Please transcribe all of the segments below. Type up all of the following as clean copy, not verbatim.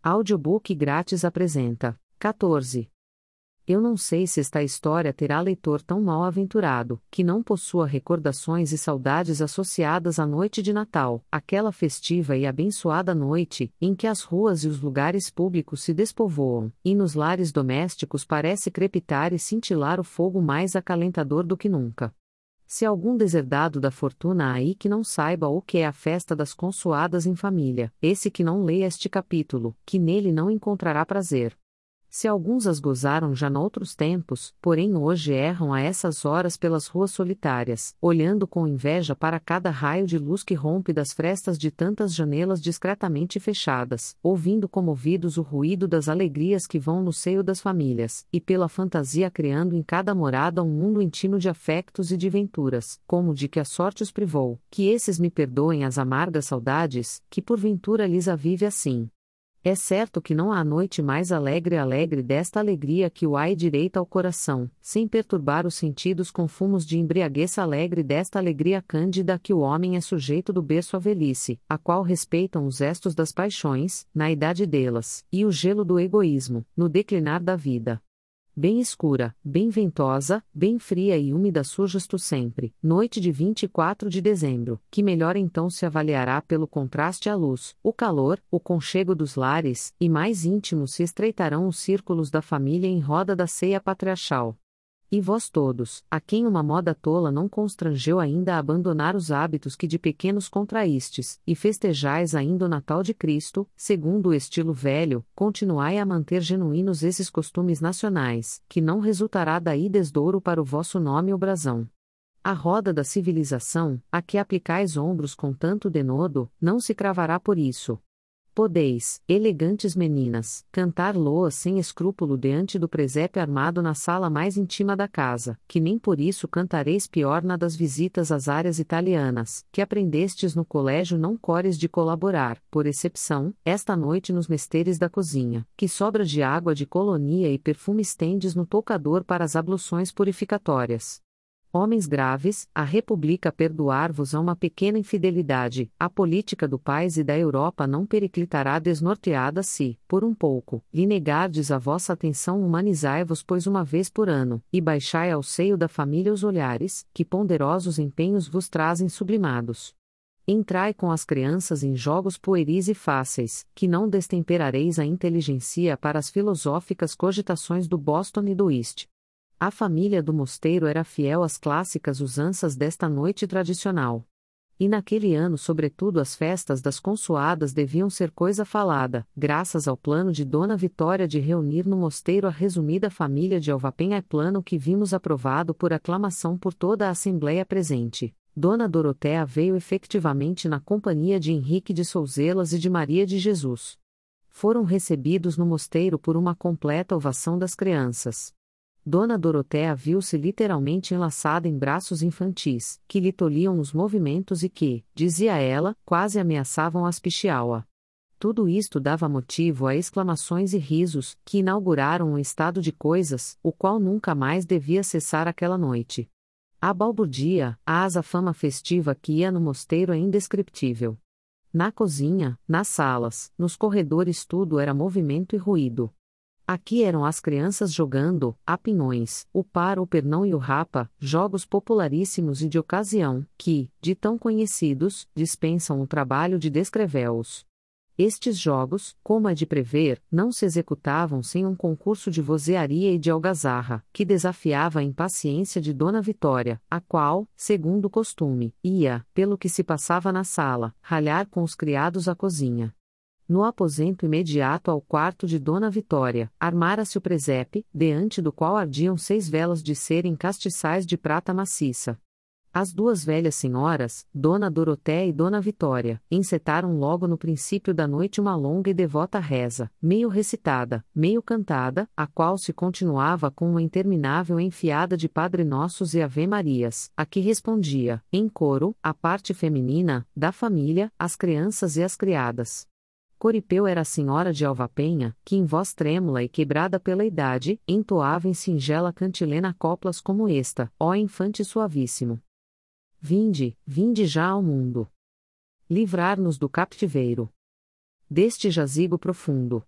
Audiobook grátis apresenta: 14. Eu não sei se esta história terá leitor tão mal-aventurado, que não possua recordações e saudades associadas à noite de Natal, aquela festiva e abençoada noite, em que as ruas e os lugares públicos se despovoam, e nos lares domésticos parece crepitar e cintilar o fogo mais acalentador do que nunca. Se algum deserdado da fortuna há aí que não saiba o que é a festa das consoadas em família, esse que não leia este capítulo, que nele não encontrará prazer. Se alguns as gozaram já noutros tempos, porém hoje erram a essas horas pelas ruas solitárias, olhando com inveja para cada raio de luz que rompe das frestas de tantas janelas discretamente fechadas, ouvindo comovidos o ruído das alegrias que vão no seio das famílias, e pela fantasia criando em cada morada um mundo intimo de afectos e de venturas, como de que a sorte os privou, que esses me perdoem as amargas saudades, que porventura lhes avive assim. É certo que não há noite mais alegre desta alegria que o ai direita ao coração, sem perturbar os sentidos com fumos de embriaguez alegre desta alegria cândida que o homem é sujeito do berço à velhice, a qual respeitam os estos das paixões, na idade delas, e o gelo do egoísmo, no declinar da vida. Bem escura, bem ventosa, bem fria e úmida surjas tu sempre, noite de 24 de dezembro, que melhor então se avaliará pelo contraste à luz, o calor, o conchego dos lares, e mais íntimos se estreitarão os círculos da família em roda da ceia patriarcal. E vós todos, a quem uma moda tola não constrangeu ainda a abandonar os hábitos que de pequenos contraístes, e festejais ainda o Natal de Cristo, segundo o estilo velho, continuai a manter genuínos esses costumes nacionais, que não resultará daí desdouro para o vosso nome ou brasão. A roda da civilização, a que aplicais ombros com tanto denodo, não se cravará por isso. Podeis, elegantes meninas, cantar loas sem escrúpulo diante do presépio armado na sala mais íntima da casa, que nem por isso cantareis pior na das visitas às áreas italianas, que aprendestes no colégio não cores de colaborar, por excepção, esta noite nos mesteres da cozinha, que sobra de água de colonia e perfumes tendes no toucador para as abluções purificatórias. Homens graves, a República perdoar-vos a uma pequena infidelidade, a política do país e da Europa não periclitará desnorteada se, por um pouco, lhe negardes a vossa atenção. Humanizai-vos pois uma vez por ano, e baixai ao seio da família os olhares, que ponderosos empenhos vos trazem sublimados. Entrai com as crianças em jogos pueris e fáceis, que não destemperareis a inteligência para as filosóficas cogitações do Boston e do East. A família do mosteiro era fiel às clássicas usanças desta noite tradicional. E naquele ano, sobretudo, as festas das consoadas deviam ser coisa falada, graças ao plano de Dona Vitória de reunir no mosteiro a resumida família de Alvapenha, plano que vimos aprovado por aclamação por toda a assembleia presente. Dona Dorotéa veio efetivamente na companhia de Henrique de Souzelas e de Maria de Jesus. Foram recebidos no mosteiro por uma completa ovação das crianças. Dona Dorotéa viu-se literalmente enlaçada em braços infantis, que lhe tolhiam os movimentos e que, dizia ela, quase ameaçavam asfixiá-la. Tudo isto dava motivo a exclamações e risos, que inauguraram um estado de coisas, o qual nunca mais devia cessar aquela noite. A balbúrdia, a fama festiva que ia no mosteiro é indescritível. Na cozinha, nas salas, nos corredores tudo era movimento e ruído. Aqui eram as crianças jogando, a pinhões, o par, o pernão e o rapa, jogos popularíssimos e de ocasião, que, de tão conhecidos, dispensam o trabalho de descrevê-los. Estes jogos, como é de prever, não se executavam sem um concurso de vozearia e de algazarra, que desafiava a impaciência de Dona Vitória, a qual, segundo o costume, ia, pelo que se passava na sala, ralhar com os criados à cozinha. No aposento imediato ao quarto de Dona Vitória, armara-se o presépio, diante do qual ardiam 6 velas de cera em castiçais de prata maciça. As duas velhas senhoras, Dona Dorotéa e Dona Vitória, encetaram logo no princípio da noite uma longa e devota reza, meio recitada, meio cantada, a qual se continuava com uma interminável enfiada de Padre Nossos e Ave-Marias, a que respondia, em coro, a parte feminina, da família, as crianças e as criadas. Coripeu era a senhora de Alvapenha, que em voz trêmula e quebrada pela idade, entoava em singela cantilena coplas como esta, ó infante suavíssimo. Vinde, vinde já ao mundo. Livrar-nos do captiveiro. Deste jazigo profundo.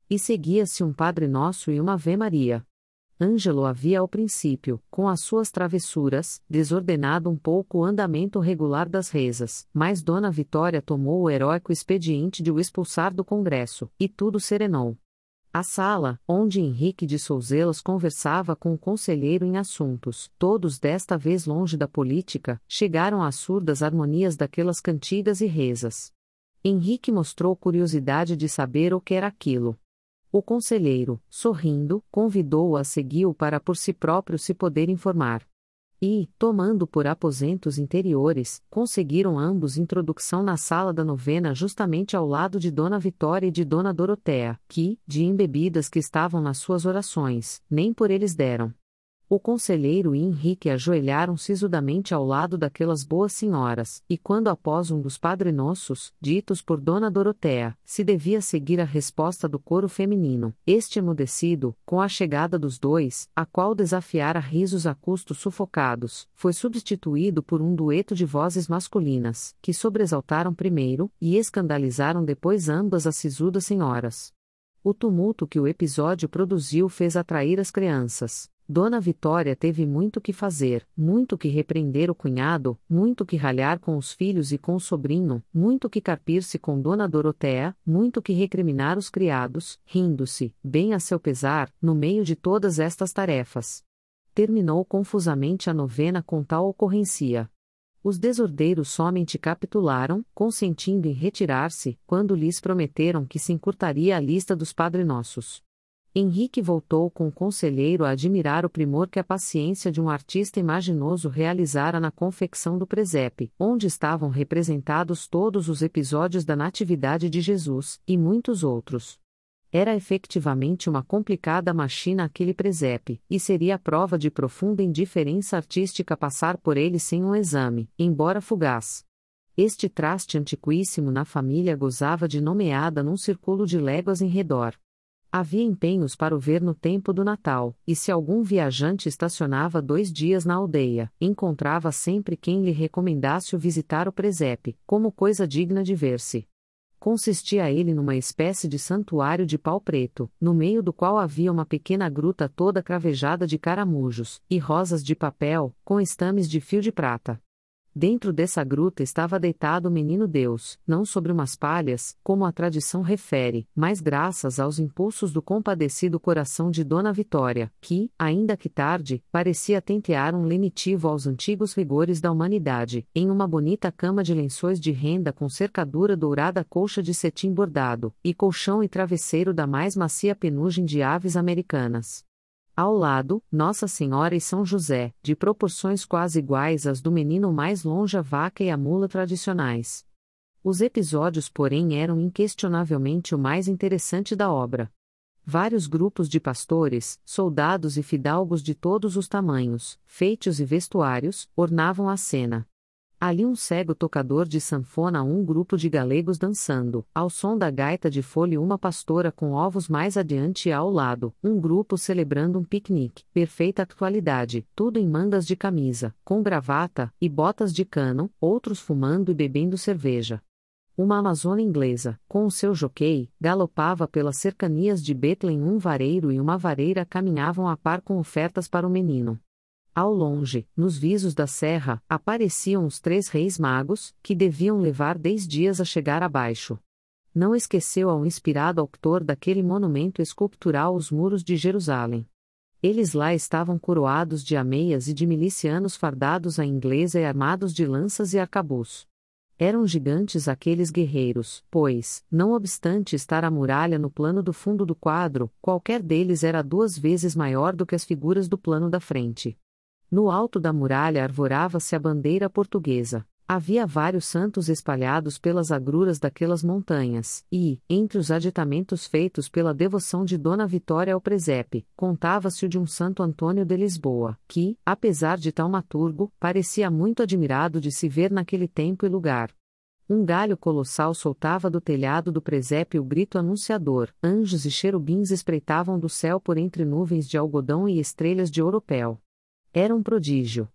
E seguia-se um Padre Nosso e uma Ave Maria. Ângelo havia ao princípio, com as suas travessuras, desordenado um pouco o andamento regular das rezas, mas Dona Vitória tomou o heróico expediente de o expulsar do Congresso, e tudo serenou. A sala, onde Henrique de Souzelas conversava com o conselheiro em assuntos, todos desta vez longe da política, chegaram às surdas harmonias daquelas cantigas e rezas. Henrique mostrou curiosidade de saber o que era aquilo. O conselheiro, sorrindo, convidou-o a segui-o para por si próprio se poder informar. E, tomando por aposentos interiores, conseguiram ambos introdução na sala da novena justamente ao lado de Dona Vitória e de Dona Dorotea, que, de embebidas que estavam nas suas orações, nem por eles deram. O conselheiro e Henrique ajoelharam sisudamente ao lado daquelas boas senhoras, e quando após um dos Padre Nossos, ditos por Dona Dorotea, se devia seguir a resposta do coro feminino, este emudecido, com a chegada dos dois, a qual desafiara risos a custos sufocados, foi substituído por um dueto de vozes masculinas, que sobresaltaram primeiro, e escandalizaram depois ambas as sisudas senhoras. O tumulto que o episódio produziu fez atrair as crianças. Dona Vitória teve muito que fazer, muito que repreender o cunhado, muito que ralhar com os filhos e com o sobrinho, muito que carpir-se com Dona Dorotea, muito que recriminar os criados, rindo-se, bem a seu pesar, no meio de todas estas tarefas. Terminou confusamente a novena com tal ocorrência. Os desordeiros somente capitularam, consentindo em retirar-se, quando lhes prometeram que se encurtaria a lista dos Padre Nossos. Henrique voltou com o conselheiro a admirar o primor que a paciência de um artista imaginoso realizara na confecção do presépio, onde estavam representados todos os episódios da Natividade de Jesus, e muitos outros. Era efetivamente uma complicada machina aquele presépio, e seria prova de profunda indiferença artística passar por ele sem um exame, embora fugaz. Este traste antiquíssimo na família gozava de nomeada num círculo de léguas em redor. Havia empenhos para o ver no tempo do Natal, e se algum viajante estacionava 2 dias na aldeia, encontrava sempre quem lhe recomendasse o visitar o presépio, como coisa digna de ver-se. Consistia ele numa espécie de santuário de pau preto, no meio do qual havia uma pequena gruta toda cravejada de caramujos, e rosas de papel, com estames de fio de prata. Dentro dessa gruta estava deitado o menino Deus, não sobre umas palhas, como a tradição refere, mas graças aos impulsos do compadecido coração de Dona Vitória, que, ainda que tarde, parecia tentear um lenitivo aos antigos rigores da humanidade, em uma bonita cama de lençóis de renda com cercadura dourada, colcha de cetim bordado, e colchão e travesseiro da mais macia penugem de aves americanas. Ao lado, Nossa Senhora e São José, de proporções quase iguais às do menino, mais longe a vaca e a mula tradicionais. Os episódios, porém, eram inquestionavelmente o mais interessante da obra. Vários grupos de pastores, soldados e fidalgos de todos os tamanhos, feitos e vestuários, ornavam a cena. Ali um cego tocador de sanfona, um grupo de galegos dançando, ao som da gaita de folha, uma pastora com ovos mais adiante e ao lado, um grupo celebrando um piquenique, perfeita atualidade, tudo em mangas de camisa, com gravata, e botas de cano, outros fumando e bebendo cerveja. Uma amazona inglesa, com o seu jockey, galopava pelas cercanias de Bethlehem, um vareiro e uma vareira caminhavam a par com ofertas para o menino. Ao longe, nos visos da serra, apareciam os 3 reis magos, que deviam levar 10 dias a chegar abaixo. Não esqueceu ao inspirado autor daquele monumento escultural os muros de Jerusalém. Eles lá estavam coroados de ameias e de milicianos fardados à inglesa e armados de lanças e arcabuz. Eram gigantes aqueles guerreiros, pois, não obstante estar a muralha no plano do fundo do quadro, qualquer deles era 2 vezes maior do que as figuras do plano da frente. No alto da muralha arvorava-se a bandeira portuguesa. Havia vários santos espalhados pelas agruras daquelas montanhas, e, entre os aditamentos feitos pela devoção de Dona Vitória ao presépio, contava-se o de um Santo Antônio de Lisboa, que, apesar de taumaturgo, parecia muito admirado de se ver naquele tempo e lugar. Um galho colossal soltava do telhado do presépio o grito anunciador, anjos e cherubins espreitavam do céu por entre nuvens de algodão e estrelas de ouropel. Era um prodígio.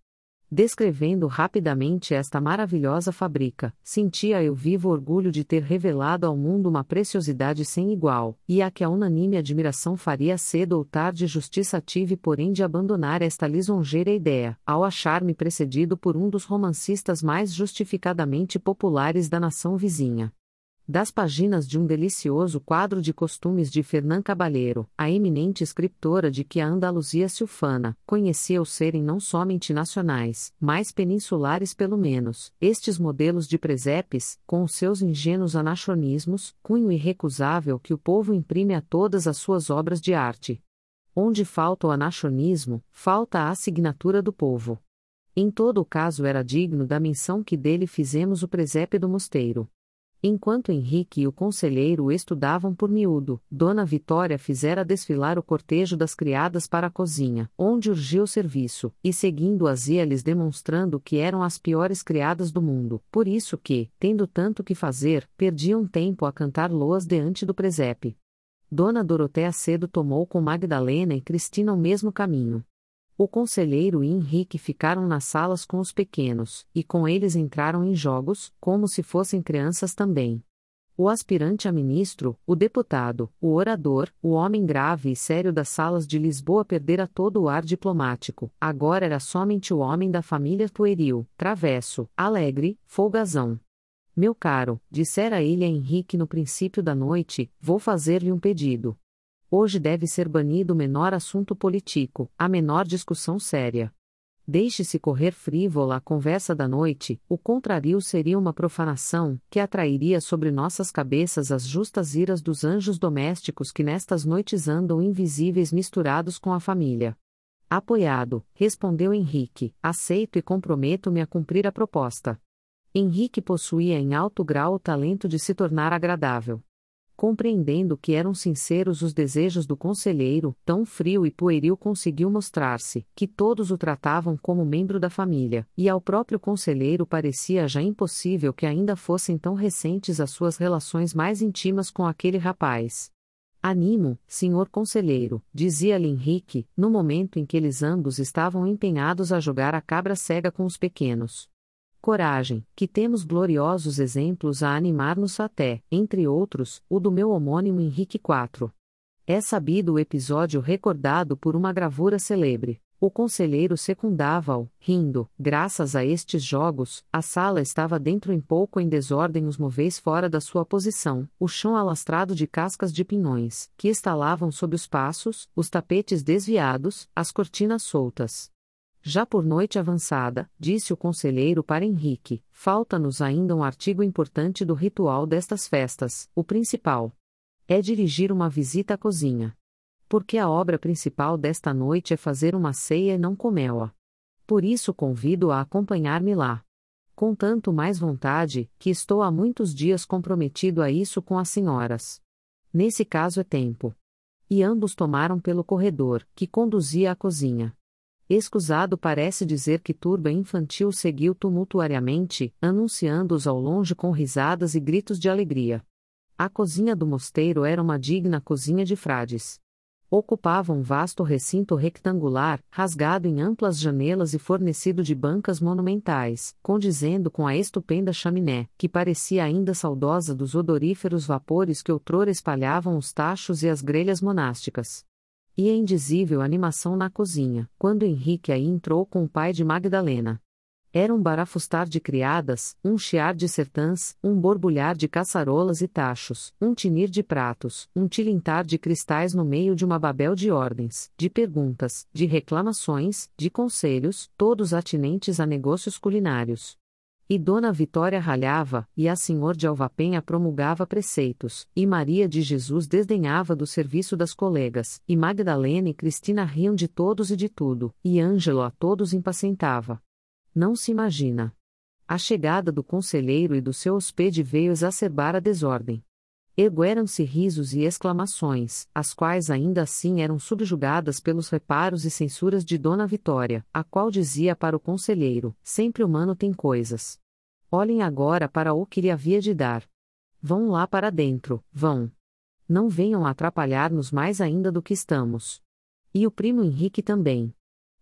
Descrevendo rapidamente esta maravilhosa fábrica, sentia eu vivo orgulho de ter revelado ao mundo uma preciosidade sem igual, e a que a unânime admiração faria cedo ou tarde justiça tive porém de abandonar esta lisonjeira ideia, ao achar-me precedido por um dos romancistas mais justificadamente populares da nação vizinha. Das páginas de um delicioso quadro de costumes de Fernán Caballero, a eminente escritora de que a Andaluzia se ufana, conhecia-os serem não somente nacionais, mas peninsulares pelo menos, estes modelos de presépios, com os seus ingênuos anachronismos, cunho irrecusável que o povo imprime a todas as suas obras de arte. Onde falta o anachronismo, falta a assinatura do povo. Em todo o caso era digno da menção que dele fizemos o presépio do mosteiro. Enquanto Henrique e o conselheiro o estudavam por miúdo, Dona Vitória fizera desfilar o cortejo das criadas para a cozinha, onde urgia o serviço, e seguindo-as ia-lhes demonstrando que eram as piores criadas do mundo, por isso que, tendo tanto que fazer, perdiam tempo a cantar loas diante do presépio. Dona Dorotéia cedo tomou com Magdalena e Cristina o mesmo caminho. O conselheiro e Henrique ficaram nas salas com os pequenos, e com eles entraram em jogos, como se fossem crianças também. O aspirante a ministro, o deputado, o orador, o homem grave e sério das salas de Lisboa perdera todo o ar diplomático, agora era somente o homem da família pueril, travesso, alegre, folgazão. Meu caro, dissera ele a Henrique no princípio da noite, vou fazer-lhe um pedido. Hoje deve ser banido o menor assunto político, a menor discussão séria. Deixe-se correr frívola a conversa da noite, o contrário seria uma profanação, que atrairia sobre nossas cabeças as justas iras dos anjos domésticos que nestas noites andam invisíveis misturados com a família. Apoiado, respondeu Henrique, aceito e comprometo-me a cumprir a proposta. Henrique possuía em alto grau o talento de se tornar agradável. Compreendendo que eram sinceros os desejos do conselheiro, tão frio e pueril conseguiu mostrar-se, que todos o tratavam como membro da família, e ao próprio conselheiro parecia já impossível que ainda fossem tão recentes as suas relações mais íntimas com aquele rapaz. Animo, senhor conselheiro, dizia-lhe Henrique, no momento em que eles ambos estavam empenhados a jogar a cabra cega com os pequenos. Coragem, que temos gloriosos exemplos a animar-nos até, entre outros, o do meu homônimo Henrique IV. É sabido o episódio recordado por uma gravura celebre. O conselheiro secundava-o, rindo, graças a estes jogos, a sala estava dentro em pouco em desordem os móveis fora da sua posição, o chão alastrado de cascas de pinhões, que estalavam sob os passos, os tapetes desviados, as cortinas soltas. Já por noite avançada, disse o conselheiro para Henrique, falta-nos ainda um artigo importante do ritual destas festas, o principal. É dirigir uma visita à cozinha. Porque a obra principal desta noite é fazer uma ceia e não comê-la. Por isso convido-a a acompanhar-me lá. Com tanto mais vontade, que estou há muitos dias comprometido a isso com as senhoras. Nesse caso é tempo. E ambos tomaram pelo corredor, que conduzia à cozinha. Escusado parece dizer que turba infantil seguiu tumultuariamente, anunciando-os ao longe com risadas e gritos de alegria. A cozinha do mosteiro era uma digna cozinha de frades. Ocupava um vasto recinto retangular, rasgado em amplas janelas e fornecido de bancas monumentais, condizendo com a estupenda chaminé, que parecia ainda saudosa dos odoríferos vapores que outrora espalhavam os tachos e as grelhas monásticas. E a indizível animação na cozinha, quando Henrique aí entrou com o pai de Magdalena. Era um barafustar de criadas, um chiar de sertãs, um borbulhar de caçarolas e tachos, um tinir de pratos, um tilintar de cristais no meio de uma babel de ordens, de perguntas, de reclamações, de conselhos, todos atinentes a negócios culinários. E Dona Vitória ralhava, e a Senhor de Alvapenha promulgava preceitos, e Maria de Jesus desdenhava do serviço das colegas, e Magdalena e Cristina riam de todos e de tudo, e Ângelo a todos impacientava. Não se imagina. A chegada do conselheiro e do seu hóspede veio exacerbar a desordem. Ergueram-se risos e exclamações, as quais ainda assim eram subjugadas pelos reparos e censuras de Dona Vitória, a qual dizia para o conselheiro, sempre humano tem coisas. Olhem agora para o que lhe havia de dar. Vão lá para dentro, vão. Não venham atrapalhar-nos mais ainda do que estamos. E o primo Henrique também.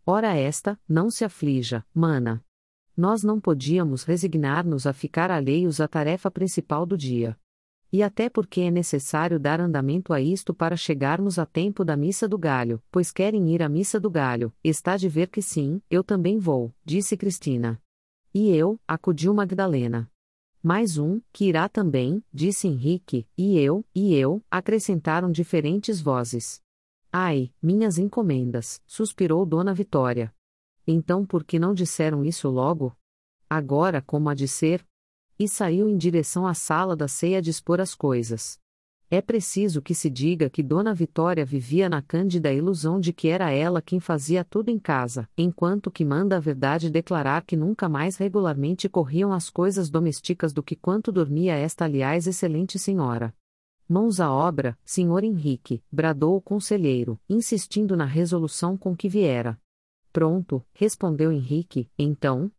Ora esta, não se aflija, mana. Nós não podíamos resignar-nos a ficar alheios à tarefa principal do dia. E até porque é necessário dar andamento a isto para chegarmos a tempo da missa do galho, pois querem ir à missa do galho, está de ver que sim, eu também vou, disse Cristina. E eu, acudiu Magdalena. Mais um, que irá também, disse Henrique, e eu, acrescentaram diferentes vozes. Ai, minhas encomendas, suspirou Dona Vitória. Então por que não disseram isso logo? Agora como há de ser? E saiu em direção à sala da ceia dispor as coisas. É preciso que se diga que Dona Vitória vivia na cândida ilusão de que era ela quem fazia tudo em casa, enquanto que manda a verdade declarar que nunca mais regularmente corriam as coisas domésticas do que quanto dormia esta aliás excelente senhora. Mãos à obra, senhor Henrique, bradou o conselheiro, insistindo na resolução com que viera. Pronto, respondeu Henrique, então.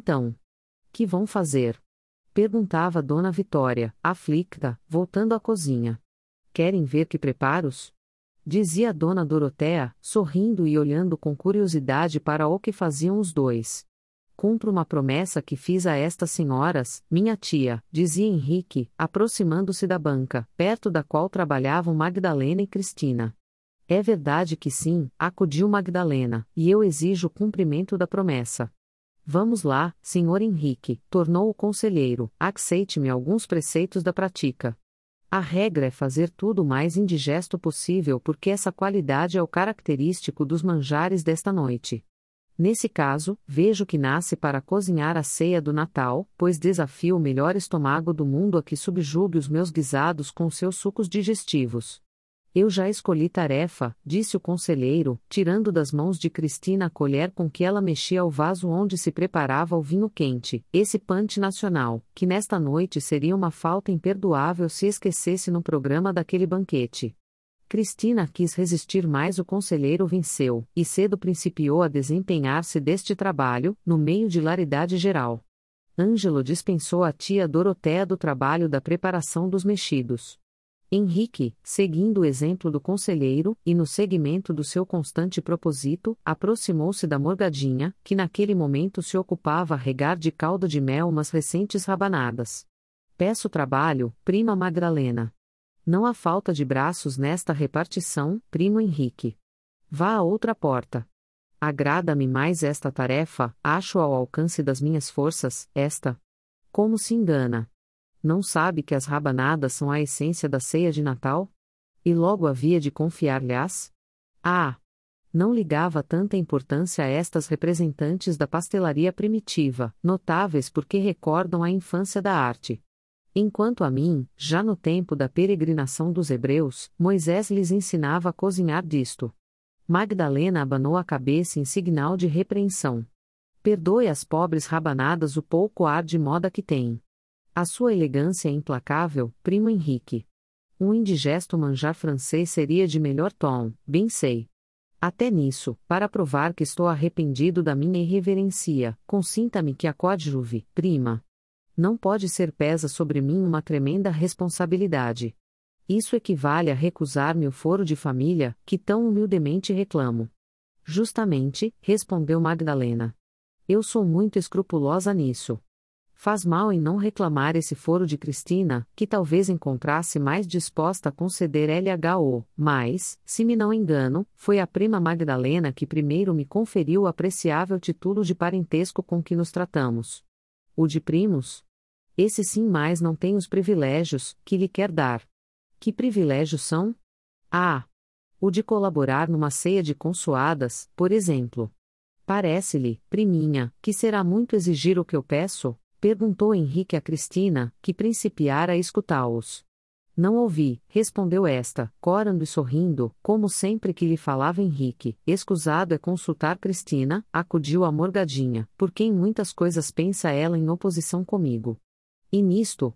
Que vão fazer? Perguntava Dona Vitória, aflita, voltando à cozinha. Querem ver que preparos? Dizia Dona Dorotea, sorrindo e olhando com curiosidade para o que faziam os dois. Cumpro uma promessa que fiz a estas senhoras, minha tia, dizia Henrique, aproximando-se da banca, perto da qual trabalhavam Magdalena e Cristina. É verdade que sim, acudiu Magdalena, e eu exijo o cumprimento da promessa. Vamos lá, senhor Henrique, tornou o conselheiro, aceite-me alguns preceitos da prática. A regra é fazer tudo o mais indigesto possível porque essa qualidade é o característico dos manjares desta noite. Nesse caso, vejo que nasce para cozinhar a ceia do Natal, pois desafio o melhor estômago do mundo a que subjugue os meus guisados com seus sucos digestivos. Eu já escolhi tarefa, disse o conselheiro, tirando das mãos de Cristina a colher com que ela mexia o vaso onde se preparava o vinho quente, esse punch nacional, que nesta noite seria uma falta imperdoável se esquecesse no programa daquele banquete. Cristina quis resistir, mas o conselheiro venceu, e cedo principiou a desempenhar-se deste trabalho, no meio de hilaridade geral. Ângelo dispensou a tia Dorotea do trabalho da preparação dos mexidos. Henrique, seguindo o exemplo do conselheiro, e no seguimento do seu constante propósito, aproximou-se da morgadinha, que naquele momento se ocupava a regar de calda de mel umas recentes rabanadas. Peço trabalho, prima Magdalena. Não há falta de braços nesta repartição, primo Henrique. Vá a outra porta. Agrada-me mais esta tarefa, acho ao alcance das minhas forças, esta. Como se engana. Não sabe que as rabanadas são a essência da ceia de Natal? E logo havia de confiar-lhes? Ah! Não ligava tanta importância a estas representantes da pastelaria primitiva, notáveis porque recordam a infância da arte. Enquanto a mim, já no tempo da peregrinação dos hebreus, Moisés lhes ensinava a cozinhar disto. Magdalena abanou a cabeça em sinal de repreensão. Perdoe às pobres rabanadas o pouco ar de moda que têm. A sua elegância é implacável, primo Henrique. Um indigesto manjar francês seria de melhor tom, bem sei. Até nisso, para provar que estou arrependido da minha irreverência, consinta-me que a coadjuve, prima. Não pode ser pesa sobre mim uma tremenda responsabilidade. Isso equivale a recusar-me o foro de família, que tão humildemente reclamo. Justamente, respondeu Magdalena. Eu sou muito escrupulosa nisso. Faz mal em não reclamar esse foro de Cristina, que talvez encontrasse mais disposta a conceder LHO, mas, se me não engano, foi a prima Magdalena que primeiro me conferiu o apreciável título de parentesco com que nos tratamos. O de primos? Esse sim, mas não tem os privilégios que lhe quer dar. Que privilégios são? Ah! O de colaborar numa ceia de consoadas, por exemplo. Parece-lhe, priminha, que será muito exigir o que eu peço? Perguntou Henrique a Cristina, que principiara a escutá-los. Não ouvi, respondeu esta, corando e sorrindo, como sempre que lhe falava Henrique. Escusado é consultar Cristina, acudiu a morgadinha, porque em muitas coisas pensa ela em oposição comigo. E nisto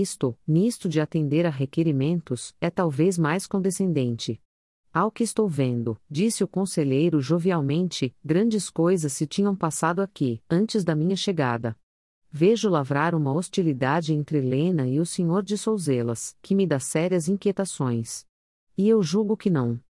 de atender a requerimentos, é talvez mais condescendente. Ao que estou vendo, disse o conselheiro jovialmente, grandes coisas se tinham passado aqui, antes da minha chegada. Vejo lavrar uma hostilidade entre Helena e o senhor de Souzelas, que me dá sérias inquietações. E eu julgo que não.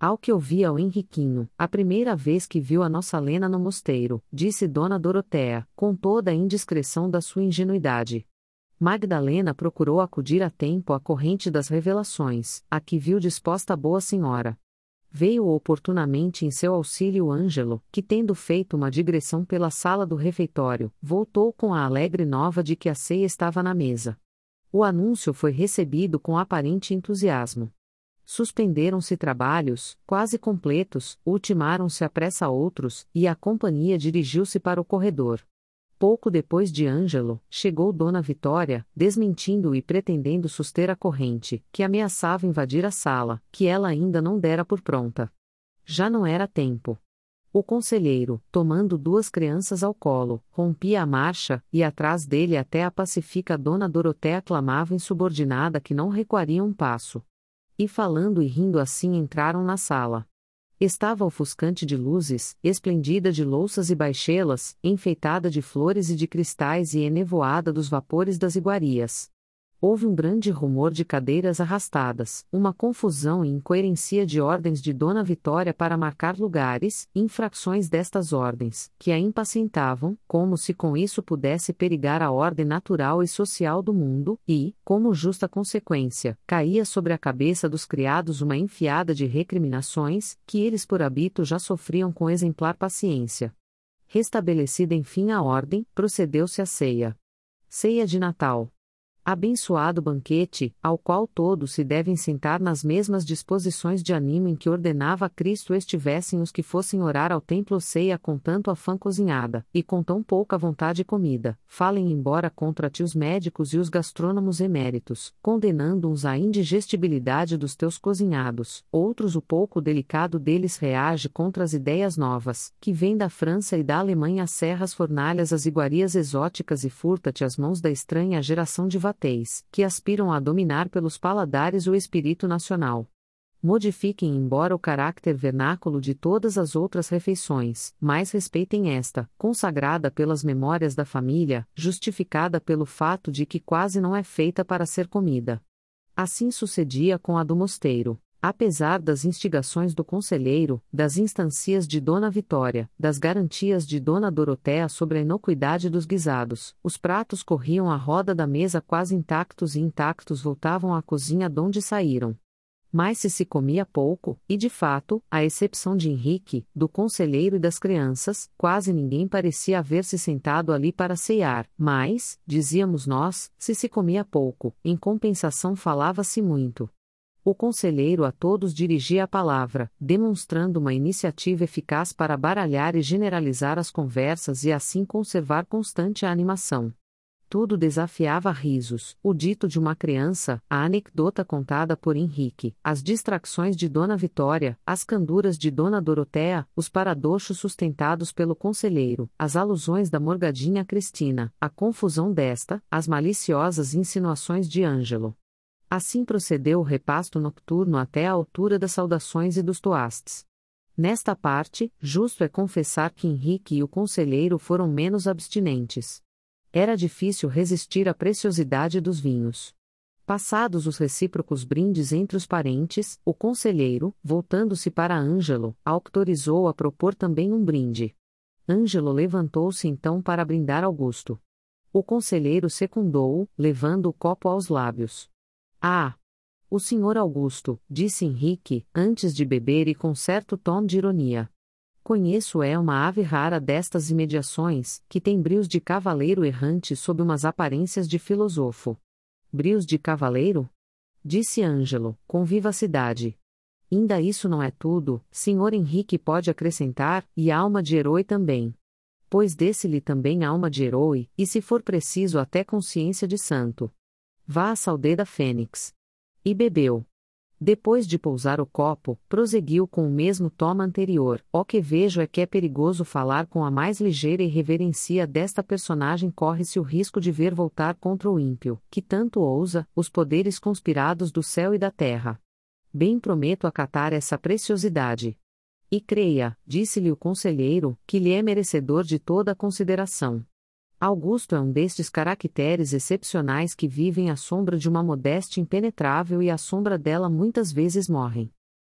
Ao que ouvia o Henriquinho, a primeira vez que viu a nossa Lena no mosteiro, disse Dona Dorotea, com toda a indiscrição da sua ingenuidade. Magdalena procurou acudir a tempo à corrente das revelações, a que viu disposta a boa senhora. Veio oportunamente em seu auxílio Ângelo, que tendo feito uma digressão pela sala do refeitório, voltou com a alegre nova de que a ceia estava na mesa. O anúncio foi recebido com aparente entusiasmo. Suspenderam-se trabalhos, quase completos, ultimaram-se à pressa outros, e a companhia dirigiu-se para o corredor. Pouco depois de Ângelo, chegou Dona Vitória, desmentindo e pretendendo suster a corrente, que ameaçava invadir a sala, que ela ainda não dera por pronta. Já não era tempo. O conselheiro, tomando duas crianças ao colo, rompia a marcha, e atrás dele até a pacífica Dona Dorotea clamava insubordinada que não recuaria um passo. E falando e rindo assim entraram na sala. Estava ofuscante de luzes, esplendida de louças e baixelas, enfeitada de flores e de cristais e enevoada dos vapores das iguarias. Houve um grande rumor de cadeiras arrastadas, uma confusão e incoerência de ordens de Dona Vitória para marcar lugares, infrações destas ordens, que a impacientavam, como se com isso pudesse perigar a ordem natural e social do mundo, e, como justa consequência, caía sobre a cabeça dos criados uma enfiada de recriminações, que eles por hábito já sofriam com exemplar paciência. Restabelecida enfim a ordem, procedeu-se à ceia. Ceia de Natal. Abençoado banquete, ao qual todos se devem sentar nas mesmas disposições de ânimo em que ordenava Cristo estivessem os que fossem orar ao templo ceia com tanto afã cozinhada, e com tão pouca vontade comida, falem embora contra ti os médicos e os gastrônomos eméritos, condenando uns à indigestibilidade dos teus cozinhados, outros o pouco delicado deles reage contra as ideias novas, que vêm da França e da Alemanha as serras fornalhas as iguarias exóticas e furta-te as mãos da estranha geração de que aspiram a dominar pelos paladares o espírito nacional. Modifiquem embora o caráter vernáculo de todas as outras refeições, mas respeitem esta, consagrada pelas memórias da família, justificada pelo fato de que quase não é feita para ser comida. Assim sucedia com a do mosteiro. Apesar das instigações do conselheiro, das instancias de Dona Vitória, das garantias de Dona Dorotea sobre a inocuidade dos guisados, os pratos corriam à roda da mesa quase intactos e intactos voltavam à cozinha donde saíram. Mas se comia pouco, e de fato, à exceção de Henrique, do conselheiro e das crianças, quase ninguém parecia haver-se sentado ali para ceiar, mas, dizíamos nós, se comia pouco, em compensação falava-se muito. O conselheiro a todos dirigia a palavra, demonstrando uma iniciativa eficaz para baralhar e generalizar as conversas e assim conservar constante a animação. Tudo desafiava risos, o dito de uma criança, a anedota contada por Henrique, as distrações de Dona Vitória, as canduras de Dona Dorotea, os paradoxos sustentados pelo conselheiro, as alusões da morgadinha Cristina, a confusão desta, as maliciosas insinuações de Ângelo. Assim procedeu o repasto nocturno até a altura das saudações e dos toastes. Nesta parte, justo é confessar que Henrique e o conselheiro foram menos abstinentes. Era difícil resistir à preciosidade dos vinhos. Passados os recíprocos brindes entre os parentes, o conselheiro, voltando-se para Ângelo, autorizou a propor também um brinde. Ângelo levantou-se então para brindar Augusto. O conselheiro secundou-o, levando o copo aos lábios. Ah! O senhor Augusto, disse Henrique, antes de beber e com certo tom de ironia. Conheço uma ave rara destas imediações, que tem brios de cavaleiro errante sob umas aparências de filosofo. Brios de cavaleiro? Disse Ângelo, com vivacidade. Ainda isso não é tudo, senhor Henrique pode acrescentar, e alma de herói também. Pois desse-lhe também alma de herói, e se for preciso até consciência de santo. Vá à saudeda Fênix. E bebeu. Depois de pousar o copo, prosseguiu com o mesmo tom anterior. O que vejo é que é perigoso falar com a mais ligeira irreverência desta personagem corre-se o risco de ver voltar contra o ímpio, que tanto ousa, os poderes conspirados do céu e da terra. Bem prometo acatar essa preciosidade. E creia, disse-lhe o conselheiro, que lhe é merecedor de toda a consideração. Augusto é um destes caracteres excepcionais que vivem à sombra de uma modéstia impenetrável e à sombra dela muitas vezes morrem.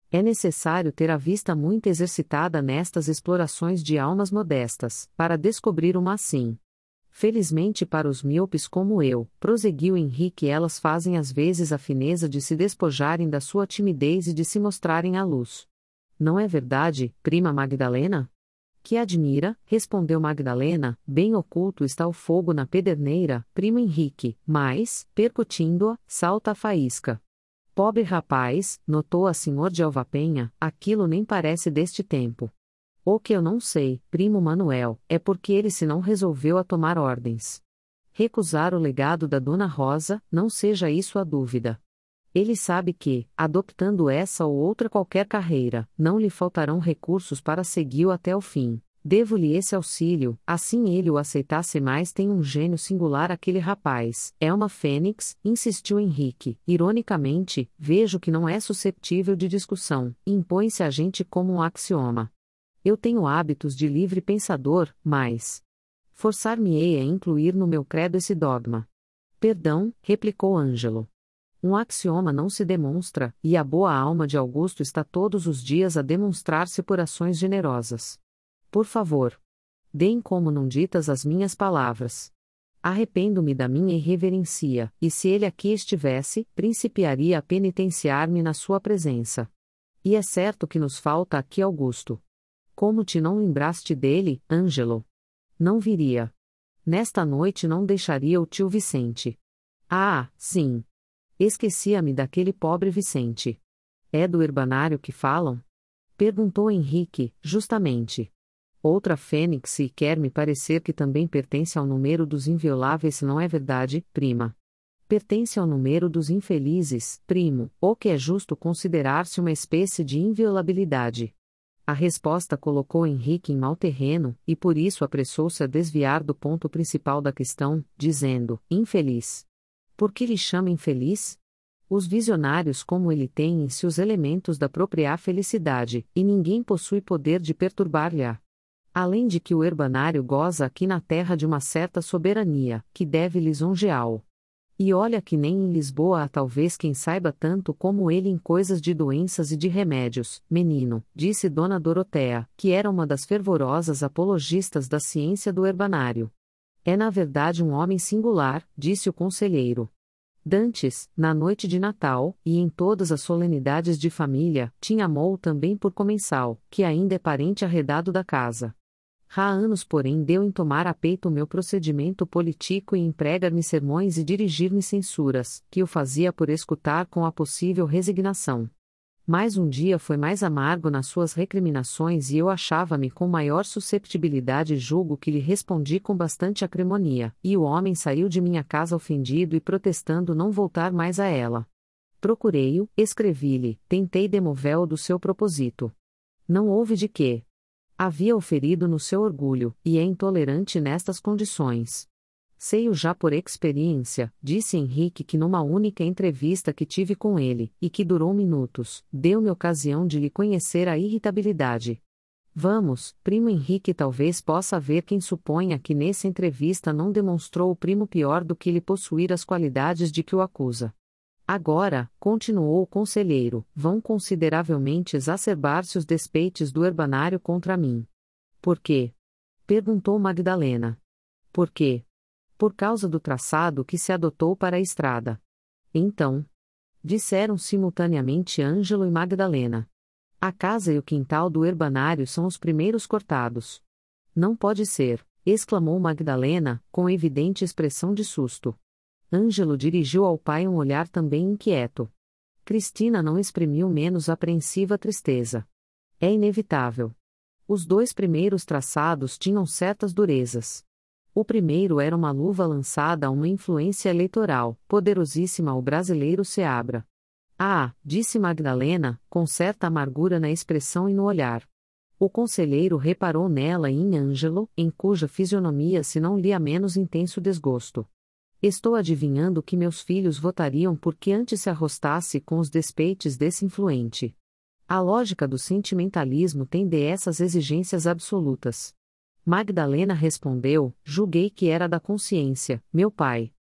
É necessário ter a vista muito exercitada nestas explorações de almas modestas, para descobrir uma assim. Felizmente para os míopes como eu, prosseguiu Henrique, elas fazem às vezes a fineza de se despojarem da sua timidez e de se mostrarem à luz. Não é verdade, prima Magdalena? Que admira, respondeu Magdalena, bem oculto está o fogo na pederneira, primo Henrique, mas, percutindo-a, salta a faísca. Pobre rapaz, notou a senhor de Alvapenha, aquilo nem parece deste tempo. O que eu não sei, primo Manuel, é porque ele se não resolveu a tomar ordens. Recusar o legado da Dona Rosa, não seja isso a dúvida. Ele sabe que, adoptando essa ou outra qualquer carreira, não lhe faltarão recursos para segui-lo até o fim. Devo-lhe esse auxílio, assim ele o aceitasse, mais tem um gênio singular aquele rapaz. É uma fênix, insistiu Henrique, ironicamente, vejo que não é susceptível de discussão, impõe-se a gente como um axioma. Eu tenho hábitos de livre pensador, mas forçar-me-ei a incluir no meu credo esse dogma. Perdão, replicou Ângelo. Um axioma não se demonstra, e a boa alma de Augusto está todos os dias a demonstrar-se por ações generosas. Por favor, deem como não ditas as minhas palavras. Arrependo-me da minha irreverência, e se ele aqui estivesse, principiaria a penitenciar-me na sua presença. E é certo que nos falta aqui Augusto. Como te não lembraste dele, Ângelo? Não viria. Nesta noite não deixaria o tio Vicente. Ah, sim. Esquecia-me daquele pobre Vicente. É do herbanário que falam? Perguntou Henrique, justamente. Outra fênix, e quer me parecer que também pertence ao número dos invioláveis, não é verdade, prima? Pertence ao número dos infelizes, primo, o que é justo considerar-se uma espécie de inviolabilidade. A resposta colocou Henrique em mau terreno, e por isso apressou-se a desviar do ponto principal da questão, dizendo, infeliz. Por que lhe chama infeliz? Os visionários como ele têm em si os elementos da própria felicidade, e ninguém possui poder de perturbar-lhe-a. Além de que o herbanário goza aqui na terra de uma certa soberania, que deve lisonjeá-lo. E olha que nem em Lisboa há talvez quem saiba tanto como ele em coisas de doenças e de remédios, menino, disse Dona Dorotea, que era uma das fervorosas apologistas da ciência do herbanário. É na verdade um homem singular, disse o conselheiro. Dantes, na noite de Natal, e em todas as solenidades de família, tinha Mou também por comensal, que ainda é parente arredado da casa. Há anos, porém, deu em tomar a peito o meu procedimento político e empregar-me sermões e dirigir-me censuras, que o fazia por escutar com a possível resignação. Mas um dia foi mais amargo nas suas recriminações e eu achava-me com maior susceptibilidade e julgo que lhe respondi com bastante acrimonia, e o homem saiu de minha casa ofendido e protestando não voltar mais a ela. Procurei-o, escrevi-lhe, tentei demovê-lo do seu propósito. Não houve de quê. Havia oferido no seu orgulho, e é intolerante nestas condições. Sei-o já por experiência, disse Henrique, que numa única entrevista que tive com ele, e que durou minutos, deu-me ocasião de lhe conhecer a irritabilidade. Vamos, primo Henrique, talvez possa haver quem suponha que nessa entrevista não demonstrou o primo pior do que lhe possuir as qualidades de que o acusa. Agora, continuou o conselheiro, vão consideravelmente exacerbar-se os despeites do herbanário contra mim. Por quê? Perguntou Magdalena. Por quê? Por causa do traçado que se adotou para a estrada. Então, disseram simultaneamente Ângelo e Magdalena. A casa e o quintal do herbanário são os primeiros cortados. Não pode ser, exclamou Magdalena, com evidente expressão de susto. Ângelo dirigiu ao pai um olhar também inquieto. Cristina não exprimiu menos apreensiva tristeza. É inevitável. Os dois primeiros traçados tinham certas durezas. O primeiro era uma luva lançada a uma influência eleitoral, poderosíssima ao brasileiro Seabra. Ah, disse Magdalena, com certa amargura na expressão e no olhar. O conselheiro reparou nela e em Ângelo, em cuja fisionomia se não lia menos intenso desgosto. Estou adivinhando que meus filhos votariam porque antes se arrostasse com os despeites desse influente. A lógica do sentimentalismo tem dessas exigências absolutas. Magdalena respondeu, julguei que era da consciência, meu pai.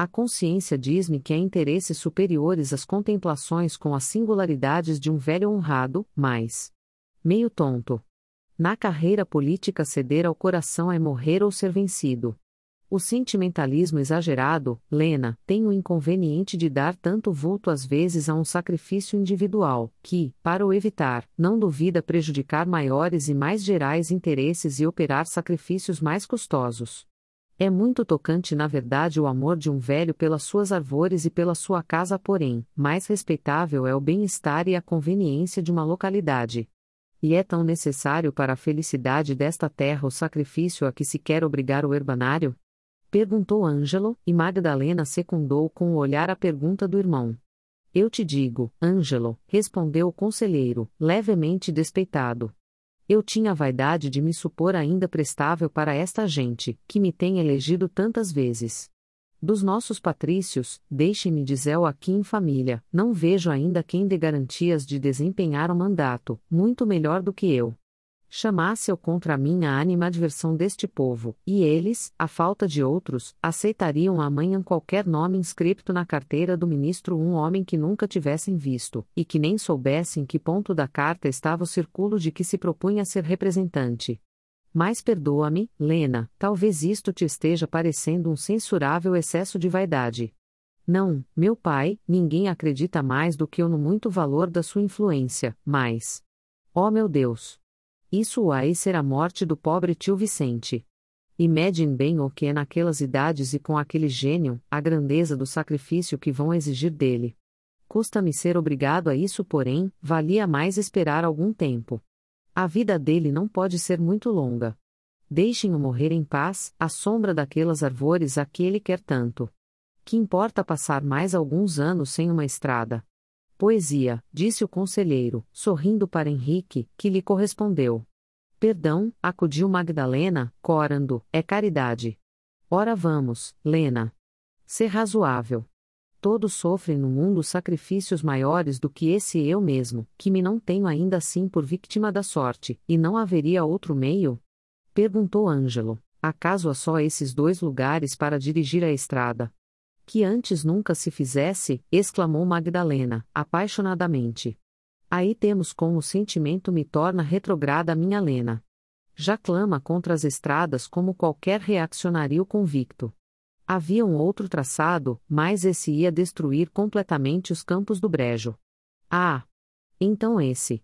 A consciência diz-me que há interesses superiores às contemplações com as singularidades de um velho honrado, mas meio tonto. Na carreira política ceder ao coração é morrer ou ser vencido. O sentimentalismo exagerado, Lena, tem o inconveniente de dar tanto vulto às vezes a um sacrifício individual, que, para o evitar, não duvida prejudicar maiores e mais gerais interesses e operar sacrifícios mais custosos. É muito tocante na verdade o amor de um velho pelas suas arvores e pela sua casa, porém, mais respeitável é o bem-estar e a conveniência de uma localidade. E é tão necessário para a felicidade desta terra o sacrifício a que se quer obrigar o herbanário? Perguntou Ângelo, e Magdalena secundou com o olhar a pergunta do irmão. Eu te digo, Ângelo, respondeu o conselheiro, levemente despeitado. Eu tinha a vaidade de me supor ainda prestável para esta gente, que me tem elegido tantas vezes. Dos nossos patrícios, deixem-me dizer-o aqui em família, não vejo ainda quem dê garantias de desempenhar o mandato, muito melhor do que eu. Chamasse-eu contra mim a animadversão deste povo, e eles, à falta de outros, aceitariam amanhã qualquer nome inscripto na carteira do ministro, um homem que nunca tivessem visto, e que nem soubessem que ponto da carta estava o círculo de que se propunha ser representante. Mas perdoa-me, Lena, talvez isto te esteja parecendo um censurável excesso de vaidade. Não, meu pai, ninguém acredita mais do que eu no muito valor da sua influência, mas... Oh meu Deus! Isso aí ser a morte do pobre tio Vicente. Imagine bem o que é naquelas idades e com aquele gênio, a grandeza do sacrifício que vão exigir dele. Custa-me ser obrigado a isso, porém, valia mais esperar algum tempo. A vida dele não pode ser muito longa. Deixem-o morrer em paz, à sombra daquelas arvores a que ele quer tanto. Que importa passar mais alguns anos sem uma estrada? Poesia, disse o conselheiro, sorrindo para Henrique, que lhe correspondeu. Perdão, acudiu Magdalena, corando, é caridade. Ora vamos, Lena. Ser razoável. Todos sofrem no mundo sacrifícios maiores do que esse eu mesmo, que me não tenho ainda assim por vítima da sorte, e não haveria outro meio? Perguntou Ângelo, acaso há só esses 2 lugares para dirigir a estrada? Que antes nunca se fizesse, exclamou Magdalena, apaixonadamente. Aí temos como o sentimento me torna retrograda minha Lena. Já clama contra as estradas como qualquer reaccionário convicto. Havia um outro traçado, mas esse ia destruir completamente os campos do Brejo. Ah! Então esse.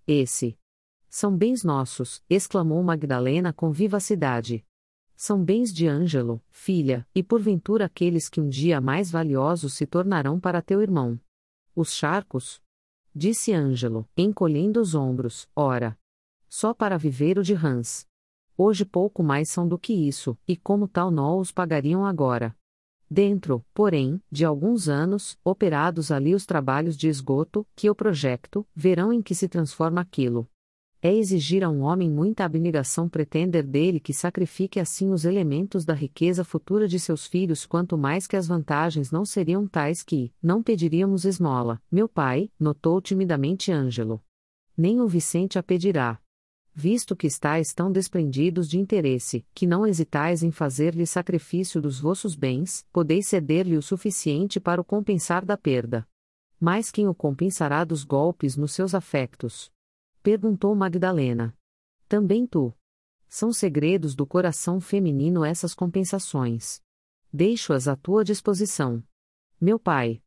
São bens nossos, exclamou Magdalena com vivacidade. São bens de Ângelo, filha, e porventura aqueles que um dia mais valiosos se tornarão para teu irmão. Os charcos? Disse Ângelo, encolhendo os ombros, ora. Só para viver o de rãs. Hoje pouco mais são do que isso, e como tal não os pagariam agora. Dentro, porém, de alguns anos, operados ali os trabalhos de esgoto, que eu projecto, verão em que se transforma aquilo. É exigir a um homem muita abnegação pretender dele que sacrifique assim os elementos da riqueza futura de seus filhos, quanto mais que as vantagens não seriam tais que, não pediríamos esmola, meu pai, notou timidamente Ângelo. Nem o Vicente a pedirá. Visto que estáis tão desprendidos de interesse, que não hesitais em fazer-lhe sacrifício dos vossos bens, podeis ceder-lhe o suficiente para o compensar da perda. Mas quem o compensará dos golpes nos seus afectos? Perguntou Magdalena. Também tu. São segredos do coração feminino essas compensações. Deixo-as à tua disposição. Meu pai.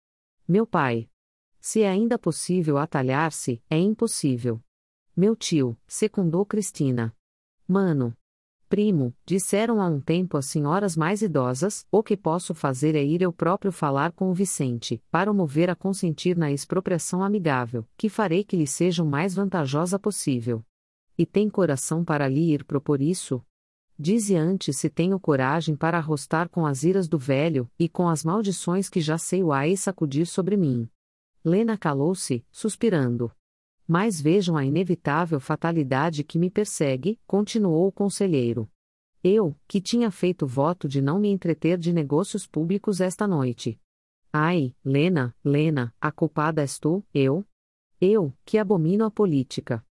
Se é ainda possível atalhar-se, é impossível. Meu tio, secundou Cristina. Mano. Primo, disseram há um tempo as senhoras mais idosas, o que posso fazer é ir eu próprio falar com o Vicente, para o mover a consentir na expropriação amigável, que farei que lhe seja o mais vantajosa possível. E tem coração para lhe ir propor isso? Dize antes se tenho coragem para arrostar com as iras do velho, e com as maldições que já sei o ai sacudir sobre mim. Lena calou-se, suspirando. Mas vejam a inevitável fatalidade que me persegue, continuou o conselheiro. Eu, que tinha feito voto de não me entreter de negócios públicos esta noite. Ai, Lena, a culpada és tu, eu? Eu, que abomino a política.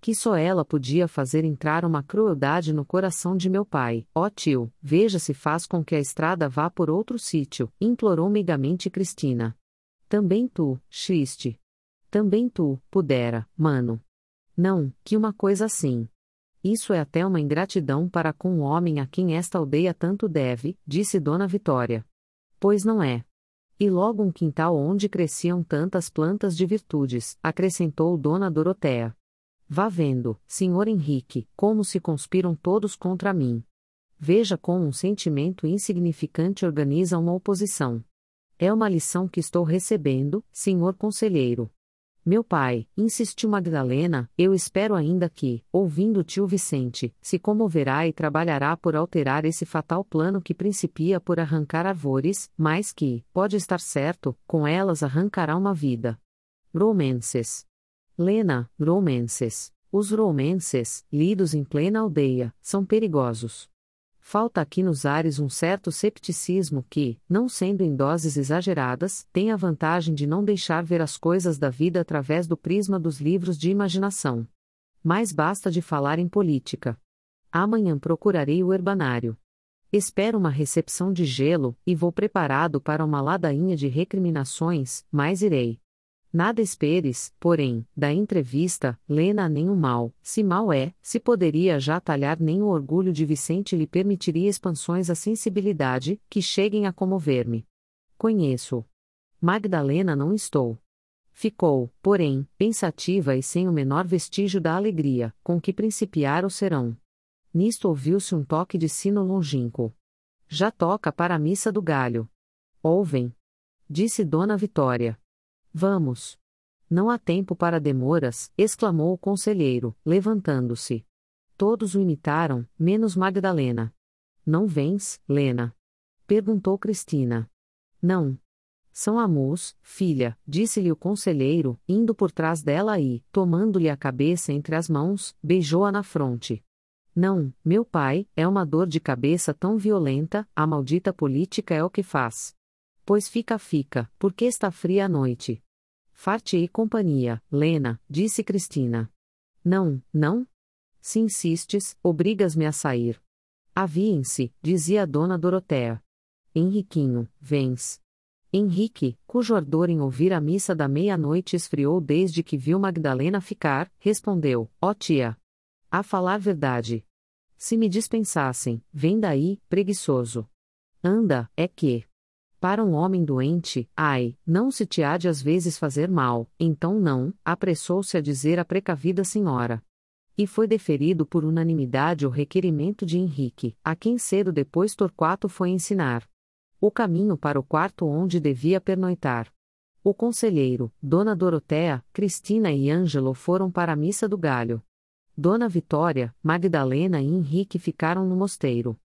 Que só ela podia fazer entrar uma crueldade no coração de meu pai. Ó tio, veja se faz com que a estrada vá por outro sítio, implorou meigamente Cristina. Também tu, Xiste. Também tu, pudera, mano. Não, que uma coisa assim. Isso é até uma ingratidão para com o homem a quem esta aldeia tanto deve, disse Dona Vitória. Pois não é. E logo um quintal onde cresciam tantas plantas de virtudes, acrescentou Dona Dorotea. Vá vendo, senhor Henrique, como se conspiram todos contra mim. Veja como um sentimento insignificante organiza uma oposição. É uma lição que estou recebendo, senhor conselheiro. Meu pai, insistiu Magdalena, eu espero ainda que, ouvindo o tio Vicente, se comoverá e trabalhará por alterar esse fatal plano que principia por arrancar árvores, mas que, pode estar certo, com elas arrancará uma vida. Romances. Lena, romances. Os romances, lidos em plena aldeia, são perigosos. Falta aqui nos ares um certo cepticismo que, não sendo em doses exageradas, tem a vantagem de não deixar ver as coisas da vida através do prisma dos livros de imaginação. Mas basta de falar em política. Amanhã procurarei o herbanário. Espero uma recepção de gelo, e vou preparado para uma ladainha de recriminações, mas irei. Nada esperes, porém, da entrevista, Lena nem o mal, se mal é, se poderia já talhar nem o orgulho de Vicente lhe permitiria expansões à sensibilidade, que cheguem a comover-me. Conheço. Magdalena não estou. Ficou, porém, pensativa e sem o menor vestígio da alegria, com que principiara o serão. Nisto ouviu-se um toque de sino longínquo. Já toca para a missa do galho. Ouvem. Disse Dona Vitória. Vamos. Não há tempo para demoras, exclamou o conselheiro, levantando-se. Todos o imitaram, menos Magdalena. Não vens, Lena? Perguntou Cristina. Não. São Amus, filha, disse-lhe o conselheiro, indo por trás dela e, tomando-lhe a cabeça entre as mãos, beijou-a na fronte. Não, meu pai, é uma dor de cabeça tão violenta, a maldita política é o que faz. Pois fica, porque está fria a noite. Far-te-ei companhia, Lena, disse Cristina. Não, não? Se insistes, obrigas-me a sair. Aviem-se, dizia a Dona Dorotea. Henriquinho, vens. Henrique, cujo ardor em ouvir a missa da meia-noite esfriou desde que viu Magdalena ficar, respondeu, ó tia. A falar verdade. Se me dispensassem, vem daí, preguiçoso. Anda, é que... Para um homem doente, ai, não se te há de às vezes fazer mal, então não, apressou-se a dizer a precavida senhora. E foi deferido por unanimidade o requerimento de Henrique, a quem cedo depois Torquato foi ensinar o caminho para o quarto onde devia pernoitar. O conselheiro, Dona Dorotea, Cristina e Ângelo foram para a missa do galho. Dona Vitória, Magdalena e Henrique ficaram no mosteiro.